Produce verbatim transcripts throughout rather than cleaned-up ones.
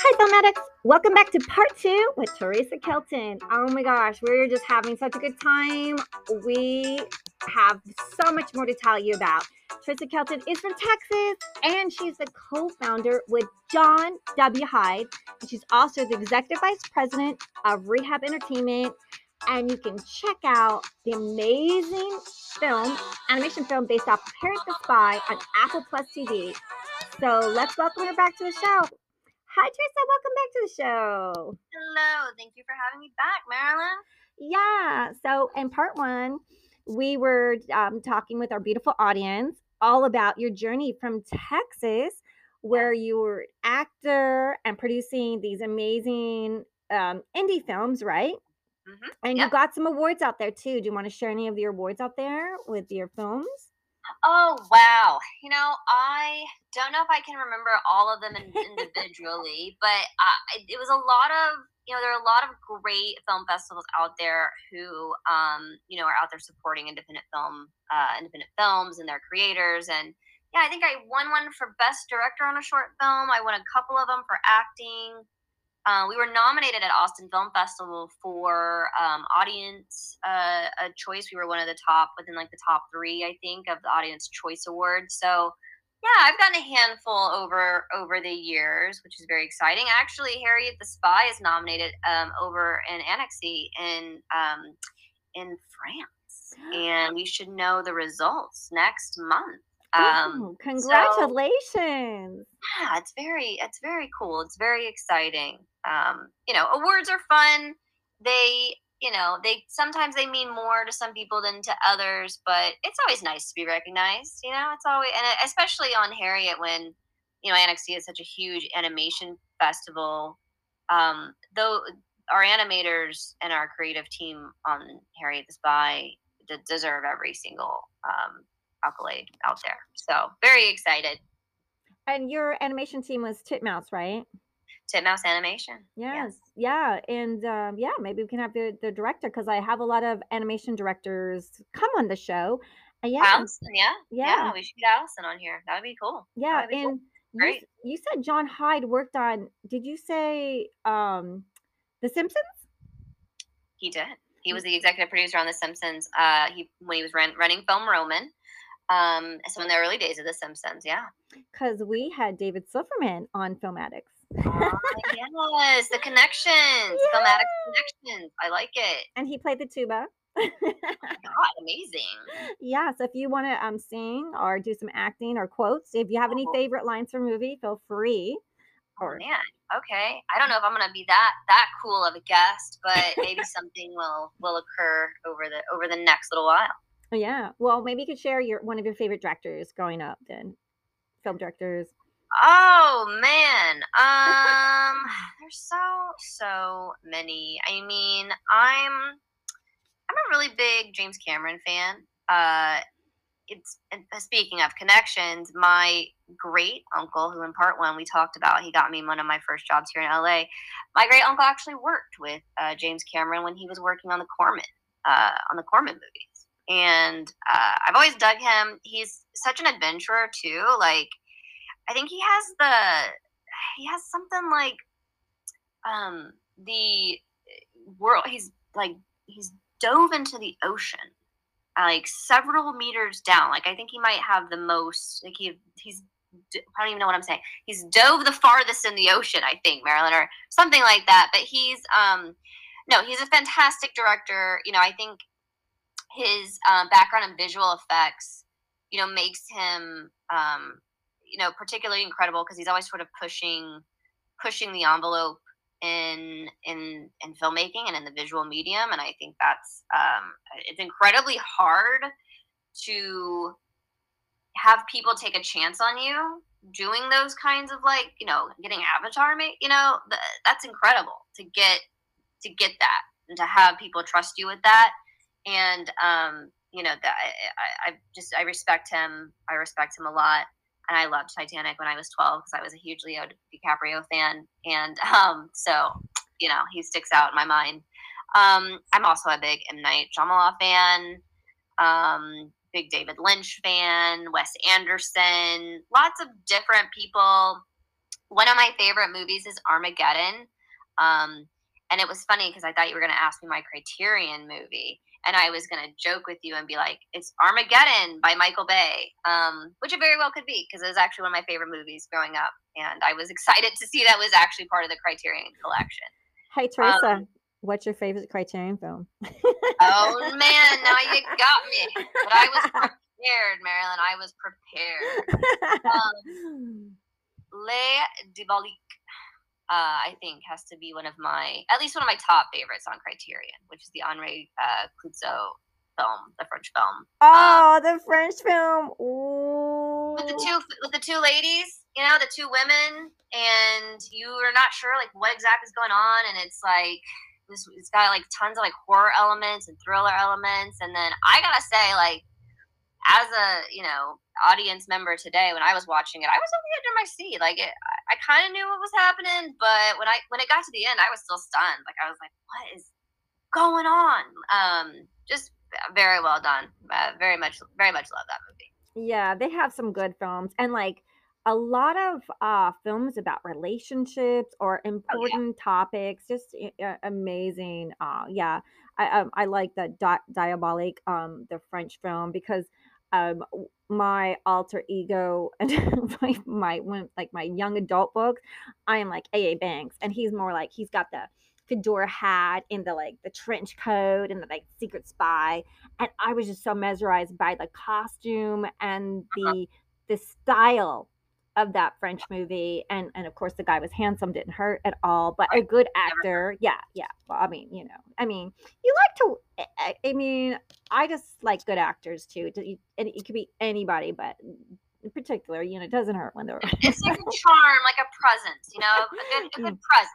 Hi, Filmatics. Welcome back to part two with Teresa Kelton. Oh my gosh, we're just having such a good time. We have so much more to tell you about. Teresa Kelton is from Texas, and she's the co-founder with John W. Hyde. And she's also the executive vice president of Rehab Entertainment. And you can check out the amazing film, animation film based off Harriet the Spy on Apple Plus T V. So let's welcome her back to the show. Hi, Teresa. Welcome back to the show. Hello. Thank you for having me back, Marilyn. Yeah. So, in part one, we were um, talking with our beautiful audience all about your journey from Texas, where Yes. you were actor and producing these amazing um, indie films, right? Mm-hmm. And you Yep. got some awards out there too. Do you want to share any of your awards out there with your films? Oh, wow. You know, I don't know if I can remember all of them in, individually, but uh, it, it was a lot of, you know, there are a lot of great film festivals out there who, um, you know, are out there supporting independent film, uh, independent films and their creators. And yeah, I think I won one for Best Director on a Short Film. I won a couple of them for acting. Uh, we were nominated at Austin Film Festival for um, audience uh, a choice. We were one of the top within like the top three, I think, of the Audience Choice Awards. So yeah, I've gotten a handful over over the years, which is very exciting. Actually, Harriet the Spy is nominated um, over in Annecy in um, in France, and we should know the results next month. Um, Oh, so congratulations. yeah, it's very it's very cool. It's very exciting. Um, you know, awards are fun. They, you know, they sometimes they mean more to some people than to others, but it's always nice to be recognized. You know, it's always and especially on Harriet when you know Annecy is such a huge animation festival. Um, though our animators and our creative team on Harriet the Spy d- deserve every single um, accolade out there. So very excited. And your animation team was Titmouse, right? Titmouse Animation. Yes. Yes. Yeah. And um, yeah, maybe we can have the, the director because I have a lot of animation directors come on the show. And yeah, Allison, yeah. yeah, Yeah, we should get Allison on here. That would be cool. That yeah. would be cool. And you s- Great. you said John Hyde worked on, did you say um The Simpsons? He did. He was the executive producer on The Simpsons. Uh, he when he was ran, running Film Roman. Um, so in the early days of The Simpsons, yeah. Because we had David Silverman on Film Addicts. Ah, yes, the connections, Filmatic Yeah. connections. I like it. And he played the tuba. Oh my God, amazing. Yeah, so if you want to um sing or do some acting or quotes, if you have any Oh, favorite lines from a movie, feel free. oh Or man. Okay. I don't know if I'm gonna be that that cool of a guest, but maybe something will will occur over the over the next little while. yeah, well, maybe you could share your one of your favorite directors growing up, then film directors. Oh man. Um there's so so many. I mean, I'm I'm a really big James Cameron fan. Uh it's and uh, speaking of connections, my great uncle who in part one we talked about, he got me one of my first jobs here in L A. My great uncle actually worked with uh, James Cameron when he was working on the Corman uh on the Corman movies. And uh, I've always dug him. He's such an adventurer too. Like I think he has the he has something like um the world he's like he's dove into the ocean uh, like several meters down. Like I think he might have the most like he he's I don't even know what I'm saying. He's dove the farthest in the ocean, I think, Marilyn, or something like that. But he's um no, he's a fantastic director. You know, I think his um, background in visual effects, you know, makes him, um, you know, particularly incredible because he's always sort of pushing, pushing the envelope in in in filmmaking and in the visual medium. And I think that's um, it's incredibly hard to have people take a chance on you doing those kinds of like, you know, getting Avatar, ma- you know, th- that's incredible to get to get that and to have people trust you with that and um, you know that I, I, I just I respect him. I respect him a lot, and I loved Titanic when I was twelve because I was a huge Leo DiCaprio fan, and um, so you know he sticks out in my mind. Um, I'm also a big M Night Shyamalan fan, um, big David Lynch fan, Wes Anderson, lots of different people one of my favorite movies is Armageddon. Um, and it was funny because I thought you were going to ask me my Criterion movie. And I was going to joke with you and be like, it's Armageddon by Michael Bay, um, which it very well could be because it was actually one of my favorite movies growing up. And I was excited to see that was actually part of the Criterion collection. Hey, Teresa, Um, what's your favorite Criterion film? oh, man, now you got me. But I was prepared, Marilyn. I was prepared. Um, Les Diaboliques, uh, I think, has to be one of my, at least one of my top favorites on Criterion, which is the Henri uh, Clouzot film, the French film. Um, Oh, the French film. with the Ooh. two with the two ladies, you know, the two women, and you are not sure like what exactly is going on, and it's like this. It's got like tons of like horror elements and thriller elements, and then I gotta say, like as a you know audience member today, when I was watching it, I was on the edge of my seat. Like it, I, I kind of knew what was happening, but when I when it got to the end, I was still stunned. Like I was like, what is going on? Um, just very well done. Uh, very much, very much love that movie. Yeah, they have some good films and like a lot of uh films about relationships or Oh yeah. important topics. Just a- a- amazing. Uh yeah. I um, I like the Di- Diabolique, um the French film, because um w- my alter ego and my my when like my young adult books, I am like A A Banks, and he's more like he's got the fedora hat and the like the trench coat and the like secret spy, and I was just so mesmerized by the costume and the the style of that French movie, and and of course the guy was handsome, didn't hurt at all, but a Right. good Never heard. actor. Yeah, yeah. Well, I mean, you know, I mean, you like to. I, I mean, I just like good actors too. To- And it could be anybody, but in particular, you know, it doesn't hurt when they're. It's like a charm, like a presence, you know, a good a good presence.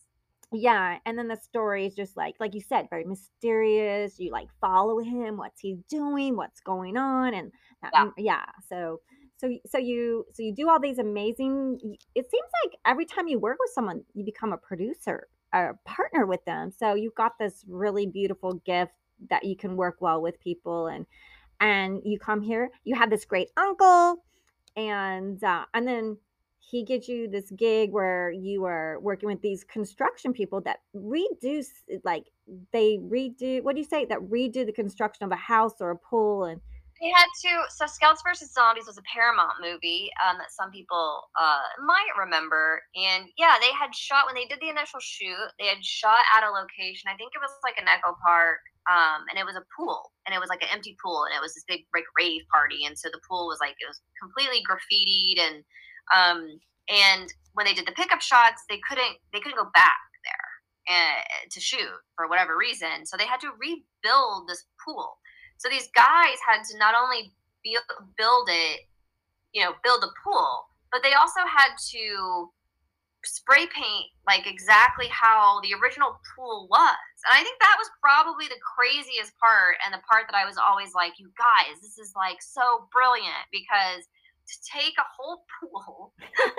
Yeah, and then the story is just like like you said, very mysterious. You like follow him, what's he doing, what's going on, and that, Yeah. mm, yeah. So so y- so you so you do all these amazing. y- It seems like every time you work with someone, you become a producer, a partner with them. So you've got this really beautiful gift that you can work well with people, and and you come here. You have this great uncle, and uh, and then he gives you this gig where you are working with these construction people that redo s- like they redo, what do you say, that redo the construction of a house or a pool, and They had to. So, Scouts versus Zombies was a Paramount movie um, that some people uh, might remember. And yeah, they had shot when they did the initial shoot. They had shot at a location. I think it was like an Echo Park, um, and it was a pool, and it was like an empty pool, and it was this big like rave party. And so the pool was like it was completely graffitied, and um, and when they did the pickup shots, they couldn't they couldn't go back there and, to shoot for whatever reason. So they had to rebuild this pool. So these guys had to not only be, build it, you know, build the pool, but they also had to spray paint like exactly how the original pool was. And I think that was probably the craziest part, and the part that I was always like, you guys, this is like so brilliant, because to take a whole pool,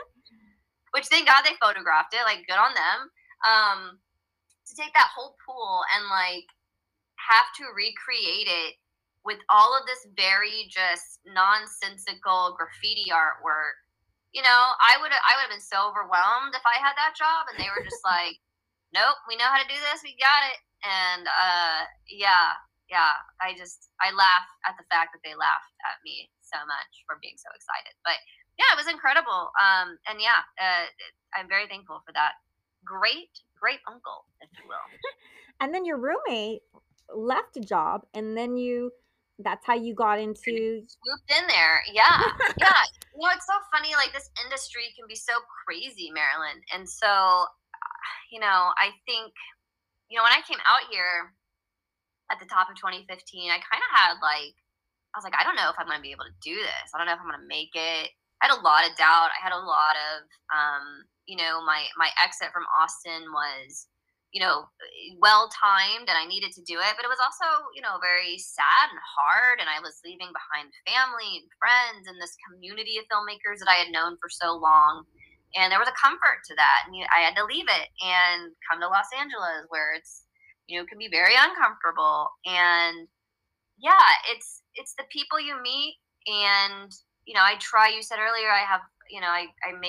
which thank God they photographed it, like good on them. Um, to take that whole pool and like have to recreate it with all of this very just nonsensical graffiti artwork. You know, I would I would have been so overwhelmed if I had that job, and they were just like, "Nope, we know how to do this. We got it." And uh, yeah, yeah, I just I laugh at the fact that they laughed at me so much for being so excited. But yeah, it was incredible. Um, and yeah, uh, I'm very thankful for that great great uncle, if you will. and then your roommate left a job, and then you that's how you got into. Swooped in there. Yeah. Yeah. You know, it's so funny. Like, this industry can be so crazy, Maryland. And so, you know, I think, you know, when I came out here at the top of twenty fifteen, I kind of had like, I was like, I don't know if I'm going to be able to do this. I don't know if I'm going to make it. I had a lot of doubt. I had a lot of, um, you know, my my exit from Austin was, you know, well timed, and I needed to do it. But it was also, you know, very sad and hard. And I was leaving behind family and friends and this community of filmmakers that I had known for so long. And there was a comfort to that, and you, I had to leave it and come to Los Angeles, where it's, you know, can be very uncomfortable. And yeah, it's it's the people you meet. And you know, I try, you said earlier, I have, you know, i, I make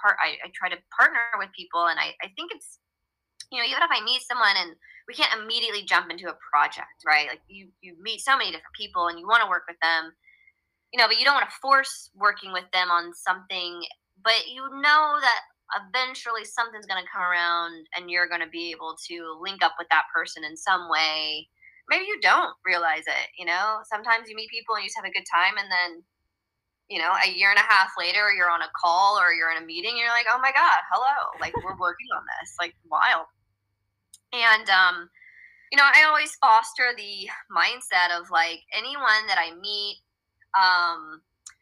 part, I, I try to partner with people. And I, I think it's, you know, even if I meet someone and we can't immediately jump into a project, right? Like you, you meet so many different people and you want to work with them, you know, but you don't want to force working with them on something, but you know that eventually something's going to come around and you're going to be able to link up with that person in some way. Maybe you don't realize it, you know, sometimes you meet people and you just have a good time, and then, you know, a year and a half later, you're on a call or you're in a meeting, and you're like, oh my God, hello. Like, we're working on this, like, wild. And, um, you know, I always foster the mindset of like anyone that I meet, um,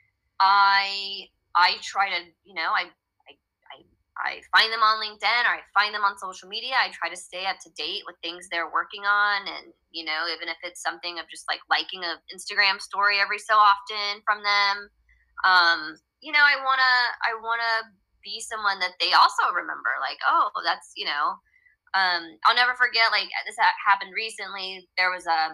I I try to, you know, I, I I I find them on LinkedIn or I find them on social media. I try to stay up to date with things they're working on, and you know, even if it's something of just like liking a Instagram story every so often from them, um, you know, I wanna I wanna be someone that they also remember. Like, oh, that's, you know, um, I'll never forget. Like, this ha- happened recently. There was a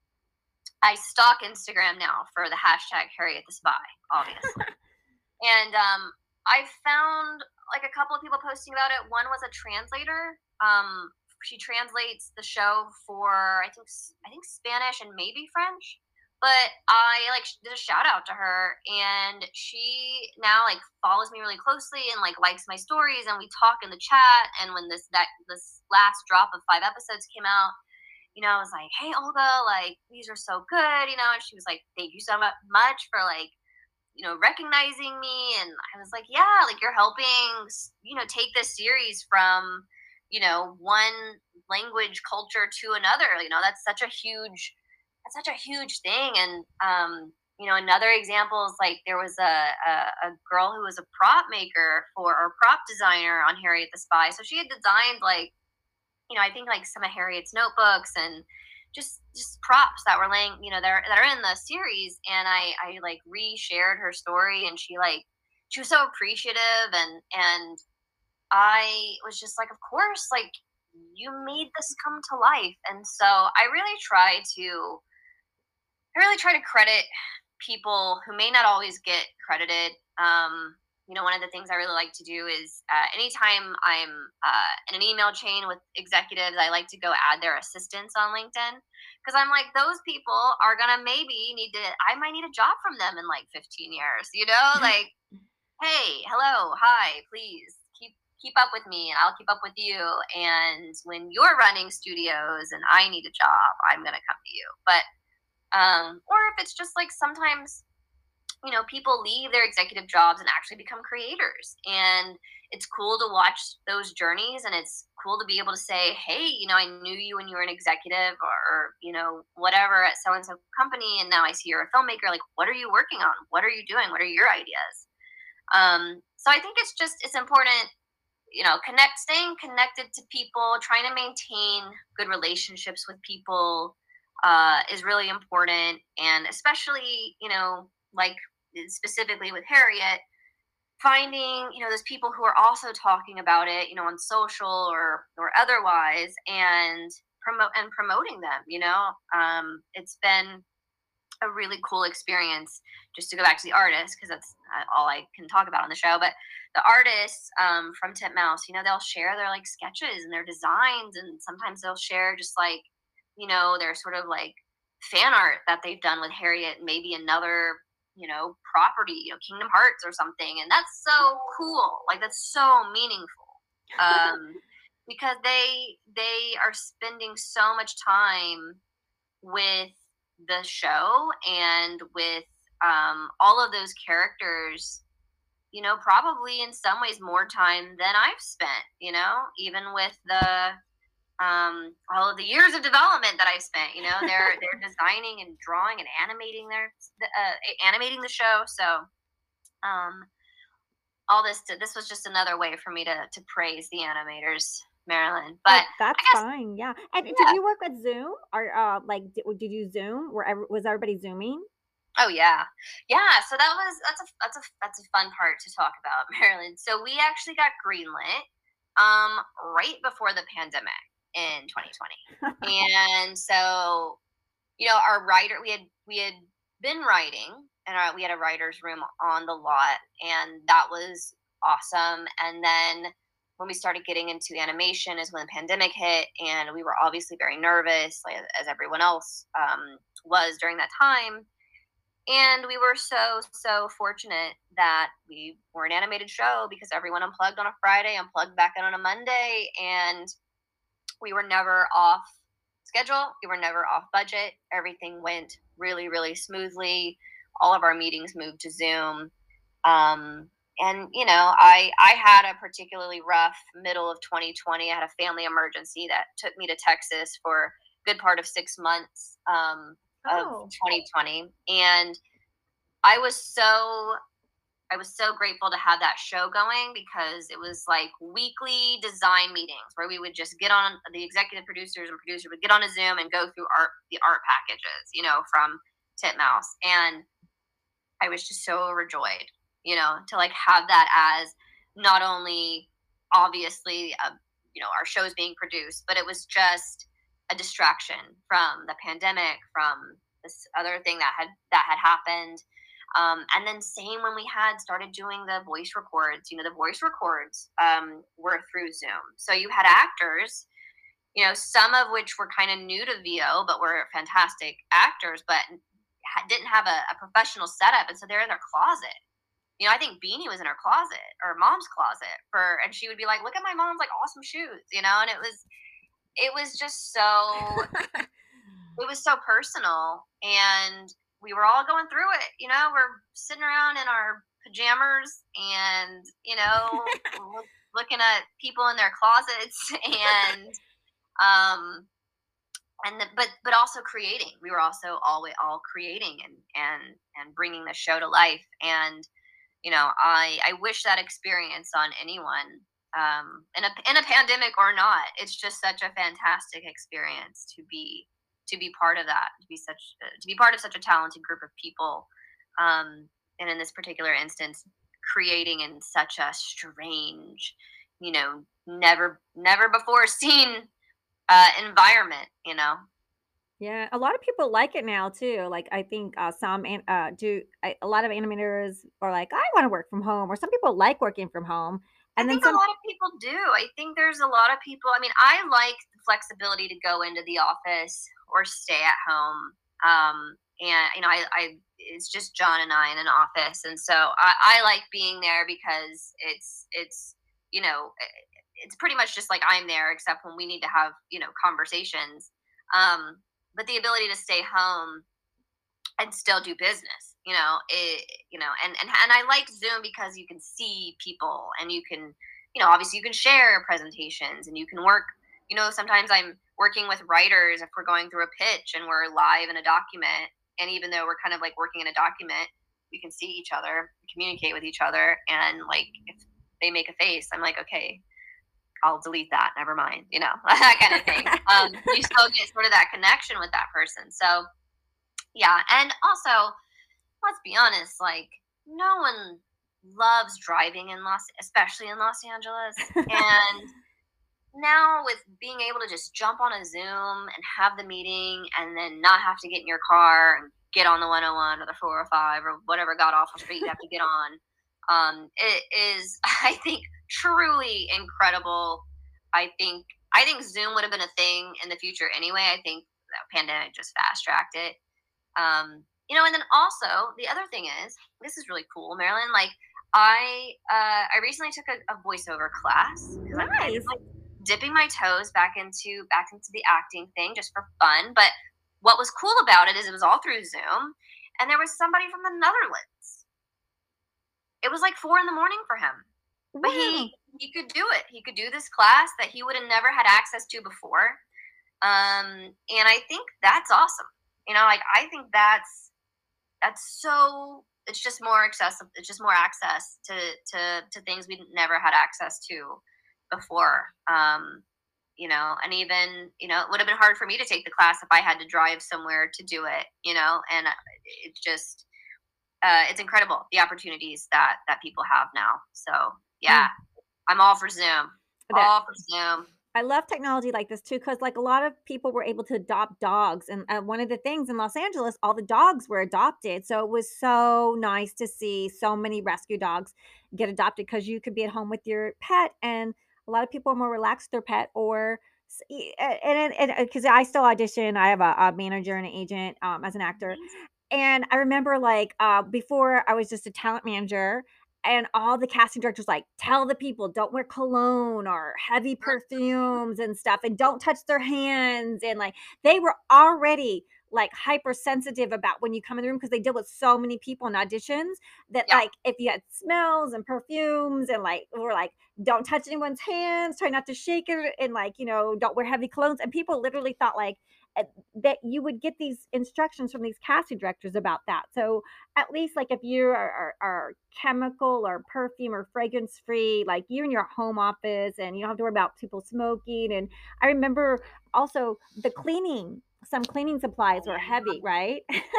I stalk Instagram now for the hashtag Harriet the Spy, obviously. And um, I found like a couple of people posting about it. One was a translator. Um, she translates the show for I think I think Spanish and maybe French. But I like did a shout out to her, and she now like follows me really closely and like likes my stories, and we talk in the chat. And when this that this last drop of five episodes came out, you know, I was like, hey, Olga, like, these are so good, you know, and she was like, thank you so mu- much for, like, you know, recognizing me. And I was like, yeah, like, you're helping, you know, take this series from, you know, one language culture to another. You know, that's such a huge, that's such a huge thing. And, um, you know, another example is like there was a, a, a girl who was a prop maker for, or prop designer on Harriet the Spy. So she had designed like, you know, I think like some of Harriet's notebooks and just just props that were laying, you know, that are, that are in the series. And I I like re-shared her story, and she like she was so appreciative, and and I was just like, of course, like you made this come to life. And so I really try to I really try to credit people who may not always get credited. Um, you know, one of the things I really like to do is uh, anytime I'm uh, in an email chain with executives, I like to go add their assistants on LinkedIn, because I'm like, those people are gonna maybe need to. I might need a job from them in like fifteen years. You know, like, hey, hello, hi, please keep keep up with me, and I'll keep up with you. And when you're running studios and I need a job, I'm gonna come to you. But um, or if it's just like sometimes, you know, people leave their executive jobs and actually become creators, and it's cool to watch those journeys, and it's cool to be able to say, hey, you know, I knew you when you were an executive, or, or you know, whatever at so and so company, and now I see you're a filmmaker. Like, what are you working on? What are you doing? What are your ideas? Um, so I think it's just it's important, you know, connect staying connected to people, trying to maintain good relationships with people uh, is really important. And especially, you know, like specifically with Harriet, finding, you know, those people who are also talking about it, you know, on social or or otherwise, and promote and promoting them, you know. Um, it's been a really cool experience, just to go back to the artists, because that's uh, all I can talk about on the show. But the artists um, from Titmouse, you know, they'll share their like sketches and their designs, and sometimes they'll share just like, you know, their sort of like fan art that they've done with Harriet, maybe another, you know, property, you know, Kingdom Hearts or something. And that's so cool. Like, that's so meaningful. Um, because they they are spending so much time with the show and with um, all of those characters, you know, probably in some ways more time than I've spent, you know, even with the um, all of the years of development that I've spent, you know, they're they're designing and drawing and animating their uh, animating the show. So um, all this to, this was just another way for me to to praise the animators, Marilyn. Oh, But that's I guess fine. Yeah. And did yeah. you work with Zoom, or uh like did, did you Zoom? Where ev- was everybody Zooming? Oh yeah, yeah. So that was that's a that's a that's a fun part to talk about, Marilyn. So we actually got greenlit um right before the pandemic in twenty twenty, and so you know our writer we had we had been writing, and our, we had a writer's room on the lot, and that was awesome. And then when we started getting into animation is when the pandemic hit, and we were obviously very nervous, like as everyone else um, was during that time. And we were so, so fortunate that we were an animated show because everyone unplugged on a Friday, unplugged back in on a Monday, and we were never off schedule. We were never off budget. Everything went really, really smoothly. All of our meetings moved to Zoom. Um, and you know, I I had a particularly rough middle of twenty twenty. I had a family emergency that took me to Texas for a good part of six months um, of Oh. twenty twenty, and I was so I was so grateful to have that show going because it was like weekly design meetings where we would just get on, the executive producers and producer would get on a Zoom and go through art the art packages, you know, from Titmouse. And I was just so overjoyed, you know, to like have that as not only obviously uh, you know, our shows being produced, but it was just a distraction from the pandemic, from this other thing that had that had happened. Um, and then same when we had started doing the voice records, you know, the voice records um, were through Zoom. So you had actors, you know, some of which were kind of new to V O, but were fantastic actors, but ha- didn't have a, a professional setup. And so they're in their closet. You know, I think Beanie was in her closet or mom's closet for, and she would be like, look at my mom's like awesome shoes, you know, and it was, it was just so, it was so personal, and we were all going through it. You know, we're sitting around in our pajamas and, you know, look, looking at people in their closets and, um, and the, but but also creating. We were also always all creating and and and bringing the show to life. And you know, I I wish that experience on anyone, um, in a in a pandemic or not. It's just such a fantastic experience to be to be part of that, to be such uh, to be part of such a talented group of people, um, and in this particular instance, creating in such a strange, you know, never never before seen uh, environment. You know. Yeah, a lot of people like it now too. Like I think uh, some an- uh, do I, a lot of animators are like, I want to work from home, or some people like working from home, I and then think a some. lot of people do. I think there's a lot of people. I mean, I like the flexibility to go into the office or stay at home. Um, and you know, I, I it's just John and I in an office, and so I, I like being there because it's it's you know it's pretty much just like I'm there, except when we need to have you know conversations. Um, but the ability to stay home and still do business, you know it, you know and, and and I like Zoom because you can see people, and you can, you know obviously you can share presentations, and you can work, you know sometimes I'm working with writers if we're going through a pitch and we're live in a document, and even though we're kind of like working in a document, we can see each other, communicate with each other, and like if they make a face, I'm like, okay, I'll delete that, never mind, you know that kind of thing. Um you still get sort of that connection with that person. So yeah, and also, let's be honest, like no one loves driving in Los, especially in Los Angeles. And now with being able to just jump on a Zoom and have the meeting and then not have to get in your car and get on the one oh one or the four oh five or whatever god awful street you have to get on, um, it is, I think, truly incredible. I think I think Zoom would have been a thing in the future anyway. I think the pandemic just fast tracked it. Um, you know, and then also the other thing is, this is really cool, Marilyn. Like, I uh, I recently took a, a voiceover class because I'm kind of Nice. like dipping my toes back into back into the acting thing just for fun. But what was cool about it is it was all through Zoom, and there was somebody from the Netherlands. It was like four in the morning for him, but Wow. he he could do it. He could do this class that he would have never had access to before. Um, and I think that's awesome. You know, like I think that's that's so it's just more accessible, it's just more access to to to things we never had access to before. Um you know and even, you know it would have been hard for me to take the class if I had to drive somewhere to do it, you know and uh, it's just uh it's incredible the opportunities that that people have now. So Yeah. yeah, I'm all for Zoom, That all for Zoom. I love technology like this too, because like a lot of people were able to adopt dogs, and uh, one of the things in Los Angeles, all the dogs were adopted, so it was so nice to see so many rescue dogs get adopted because you could be at home with your pet, and a lot of people are more relaxed with their pet, or s- y- a- and and because I still audition, I have a, a manager and an agent um, as an actor, Amazing. and I remember, like, uh, before I was just a talent manager, and all the casting directors, like, "Tell the people, don't wear cologne or heavy perfumes and stuff, and don't touch their hands," and, like, they were already, like, hypersensitive about when you come in the room because they deal with so many people in auditions that, Yeah. like, if you had smells and perfumes and, like, were like, "Don't touch anyone's hands, try not to shake it," and, like, you know, "Don't wear heavy colognes," and people literally thought, like, eh, that you would get these instructions from these casting directors about that. So at least like if you are, are, are chemical or perfume or fragrance free, like you in your home office and you don't have to worry about people smoking. And I remember also the cleaning, some cleaning supplies Oh, were yeah. heavy, right?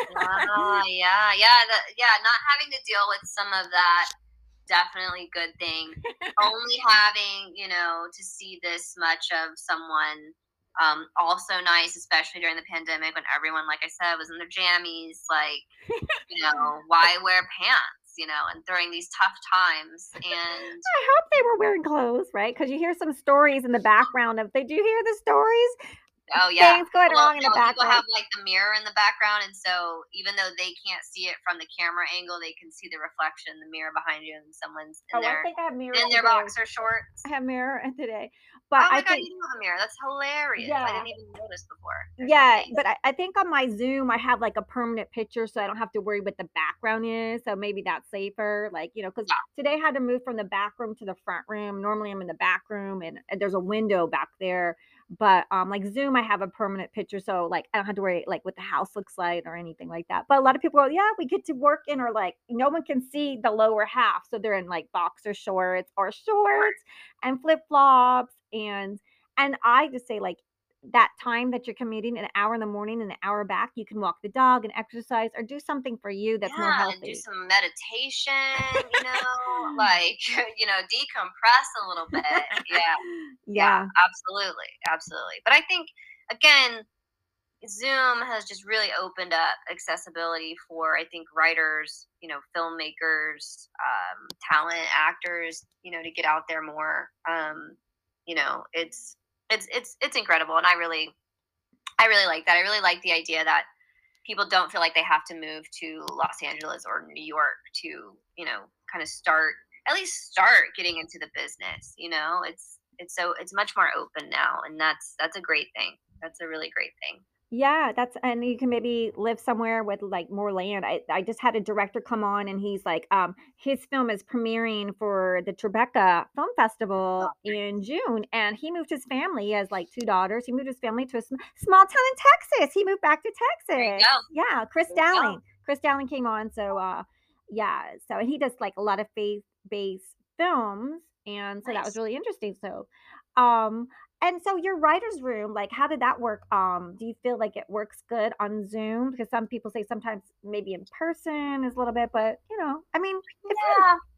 Ah, yeah, yeah, the, yeah. Not having to deal with some of that, definitely good thing. Only having, you know, to see this much of someone, um, also nice, especially during the pandemic when everyone, like I said, was in their jammies. Like, you know, why wear pants? You know, and during these tough times, and I hope they were wearing clothes, right? Because you hear some stories in the background of, they do you hear the stories? oh yeah. Things going Well, wrong in the no, people background. have like the mirror in the background, and so even though they can't see it from the camera angle, they can see the reflection in the mirror behind you, and someone's in Oh, I their think I have mirror in their today. boxer I shorts. have mirror today. But Oh I my god, think, you do have a mirror. That's hilarious. I yeah. didn't even notice before. There's no Yeah, face. but I I think on my Zoom, I have, like, a permanent picture, so I don't have to worry what the background is, so maybe that's safer, like, you know, because Yeah. today I had to move from the back room to the front room. Normally, I'm in the back room, and and there's a window back there, but, um, like, Zoom, I have a permanent picture, so, like, I don't have to worry, like, what the house looks like or anything like that. But a lot of people are, "Yeah, we get to work in," or, like, no one can see the lower half, so they're in, like, boxer shorts or Right. shorts and flip-flops, and and I just say, like, that time that you're commuting, an hour in the morning and an hour back, you can walk the dog and exercise or do something for you that's more Yeah, and do healthy. some meditation, you know, like, you know, decompress a little bit. Yeah. Yeah, Yeah. absolutely. Absolutely. But I think again, Zoom has just really opened up accessibility for, I think, writers, you know, filmmakers, um, talent actors, you know, to get out there more. Um, you know, it's it's it's it's incredible, and I really I really like that. I really like the idea that people don't feel like they have to move to Los Angeles or New York to, you know, kind of start at least start getting into the business. You know, it's it's so it's much more open now, and that's that's a great thing. That's a really great thing. Yeah, that's, and you can maybe live somewhere with, like, more land. I I just had a director come on, and he's like, um, his film is premiering for the Tribeca Film Festival Oh, in June, and he moved his family. He has, like, two daughters. He moved his family to a sm small town in Texas. He moved back to there you Texas. go. Yeah, Chris There you Dowling. go. Chris Dowling came on, so, uh, yeah, so he does, like, a lot of faith-based films, and so that was Nice. really interesting. So, um and so your writer's room, like, how did that work? Um, do you feel like it works good on Zoom? Because some people say sometimes maybe in person is a little bit, but, you know, I mean, if you Yeah,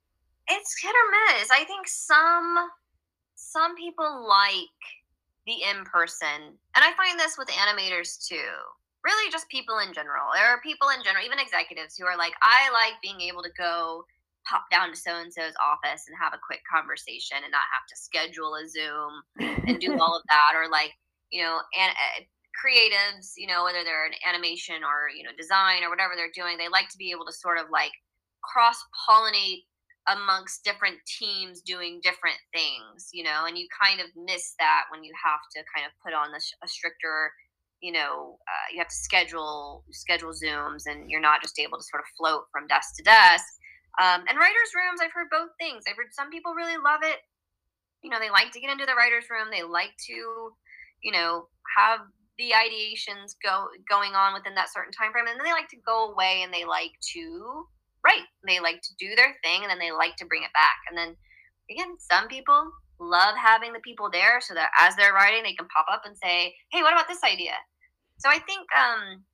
it's hit or miss. I think some some people like the in person, and I find this with animators too. Really, just people in general. There are people in general, even executives, who are like, I like being able to go pop down to so and so's office and have a quick conversation and not have to schedule a Zoom and do all of that, or like, you know, and uh, creatives, you know, whether they're in animation or you know design or whatever they're doing, they like to be able to sort of like cross pollinate amongst different teams doing different things, you know, and you kind of miss that when you have to kind of put on a, a stricter, you know, uh, you have to schedule schedule Zooms, and you're not just able to sort of float from desk to desk. Um, and writers' rooms, I've heard both things. I've heard some people really love it. You know, they like to get into the writers' room. They like to, you know, have the ideations go going on within that certain time frame, and then they like to go away and they like to write. They like to do their thing, and then they like to bring it back. And then again, some people love having the people there so that as they're writing, they can pop up and say, "Hey, what about this idea?" So I think um,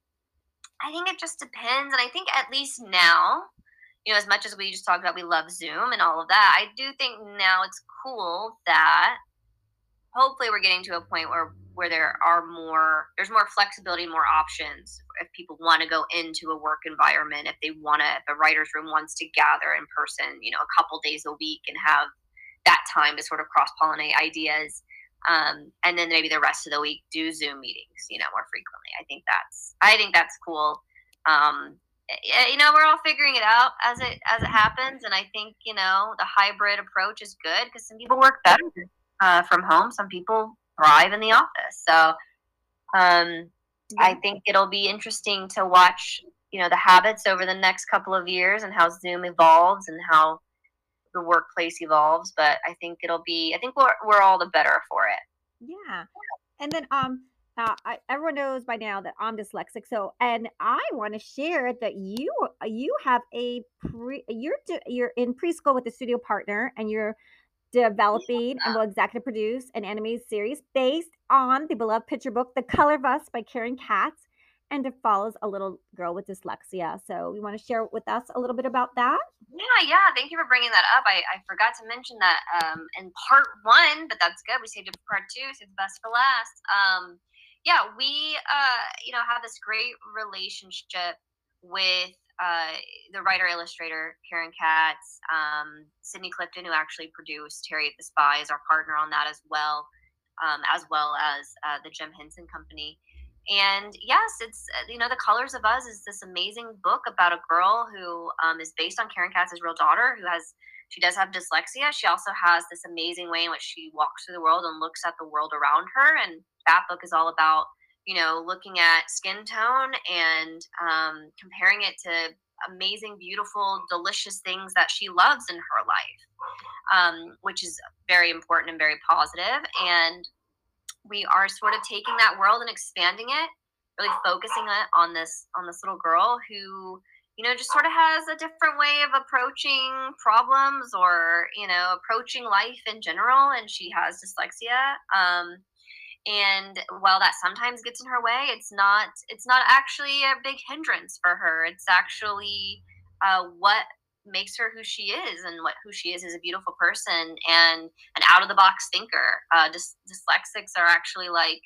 I think it just depends, and I think at least now, you know, as much as we just talked about, we love Zoom and all of that. I do think now it's cool that hopefully we're getting to a point where where there are more there's more flexibility, more options if people want to go into a work environment, if they want to, if a writer's room wants to gather in person, you know, a couple days a week and have that time to sort of cross pollinate ideas. Um, and then maybe the rest of the week do Zoom meetings, you know, more frequently. I think that's I think that's cool. Um, y- you know, we're all figuring it out as it as it happens, and I think you know the hybrid approach is good because some people work better uh, from home, some people thrive in the office. So um, I Yeah. think it'll be interesting to watch, you know, the habits over the next couple of years and how Zoom evolves and how the workplace evolves. But I think it'll be, I think we're, we're all the better for it. Yeah. And then um uh, I, everyone knows by now that I'm dyslexic. So, and I want to share that you you have a pre you're do, you're in preschool with a studio partner, and you're developing and will executive produce an animated series based on the beloved picture book The Color of Us by Karen Katz, and it follows a little girl with dyslexia. So, you want to share with us a little bit about that? Yeah, yeah. Thank you for bringing that up. I, I forgot to mention that um, in part one, but that's good. We saved it for part two, so it's best for last. Um, yeah, we uh, you know have this great relationship with uh, the writer illustrator Karen Katz, um, Sydney Clifton, who actually produced Harriet the Spy, is our partner on that as well, um, as well as uh, the Jim Henson Company. And yes, it's uh, you know The Colors of Us is this amazing book about a girl who um, is based on Karen Katz's real daughter, who has she does have dyslexia. She also has this amazing way in which she walks through the world and looks at the world around her. And that book is all about you know looking at skin tone and um, comparing it to amazing, beautiful, delicious things that she loves in her life, um, which is very important and very positive. And we are sort of taking that world and expanding it, really focusing it on this on this little girl who you know just sort of has a different way of approaching problems, or you know approaching life in general, and she has dyslexia. Um, and while that sometimes gets in her way, it's not it's not actually a big hindrance for her. It's actually uh, what makes her who she is, and what who she is is a beautiful person and an out of the box thinker. Uh, dys- dyslexics are actually like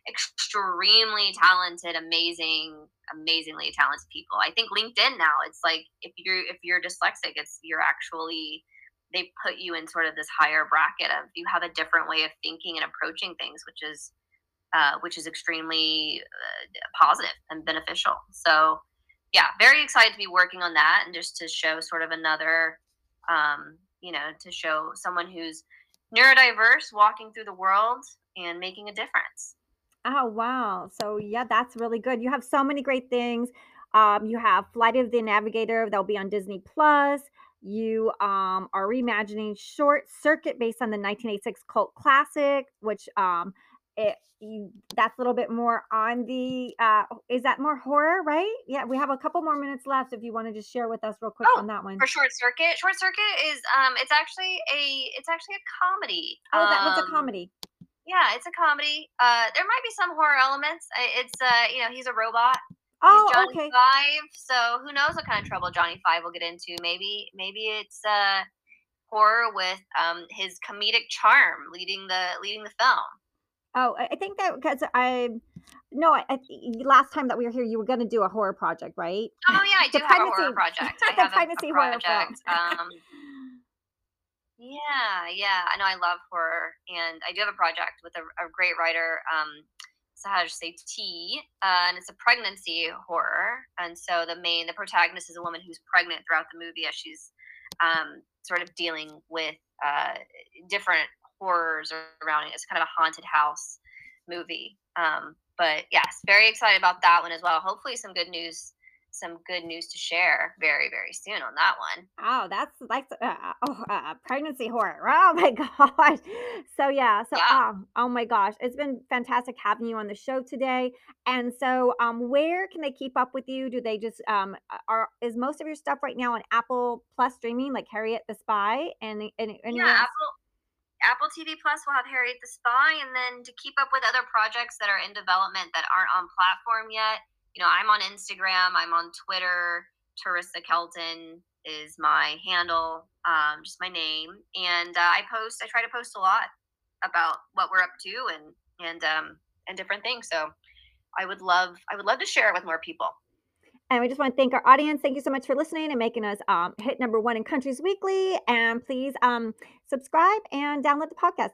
extremely talented, amazing, amazingly talented people. I think LinkedIn now, it's like if you're if you're dyslexic, it's you're actually they put you in sort of this higher bracket of you have a different way of thinking and approaching things, which is uh, which is extremely uh, positive and beneficial. So, yeah, very excited to be working on that and just to show sort of another, um, you know, to show someone who's neurodiverse walking through the world and making a difference. Oh, wow. So, yeah, that's really good. You have so many great things. Um, you have Flight of the Navigator that'll be on Disney Plus. You um, are reimagining Short Circuit based on the nineteen eighty-six cult classic, which um, it you, that's a little bit more on the uh, is that more horror, right? Yeah, we have a couple more minutes left if you want to just share with us real quick Oh, on that one. for Short Circuit, Short Circuit is um, it's actually a it's actually a comedy. Oh, that was a Um, comedy. yeah, it's a comedy. Uh, there might be some horror elements. I- It's uh, you know, he's a robot. He's Oh, Johnny okay. Five, so who knows what kind of trouble Johnny Five will get into? Maybe maybe it's uh horror with um his comedic charm leading the leading the film. Oh, I I think that because I no, I I last time that we were here, you were gonna do a horror project, right? Oh yeah, I The do have a horror pregnancy project. I the have a, a pregnancy horror film. project. Um yeah, yeah. I know I love horror, and I do have a project with a, a great writer, um Sahaj Sethi, uh, and it's a pregnancy horror. And so the main the protagonist is a woman who's pregnant throughout the movie as she's um sort of dealing with uh different horrors around it. It's kind of a haunted house movie. Um, but yes, very excited about that one as well. Hopefully, some good news, some good news to share very, very soon on that one. Oh, that's like uh, uh, oh, uh, pregnancy horror. Oh my gosh. So yeah, so Yeah, um oh my gosh, it's been fantastic having you on the show today. And so um where can they keep up with you? Do they just um uh, are is most of your stuff right now on Apple Plus streaming like Harriet the Spy and and yeah. anywhere else? Apple Apple T V Plus will have Harriet the Spy, and then to keep up with other projects that are in development that aren't on platform yet, you know, I'm on Instagram, I'm on Twitter. Teresa Kelton is my handle, um, just my name, and uh, I post. I try to post a lot about what we're up to and and um and different things. So I would love I would love to share it with more people. And we just want to thank our audience. Thank you so much for listening and making us um, hit number one in countries weekly. And please um, subscribe and download the podcast.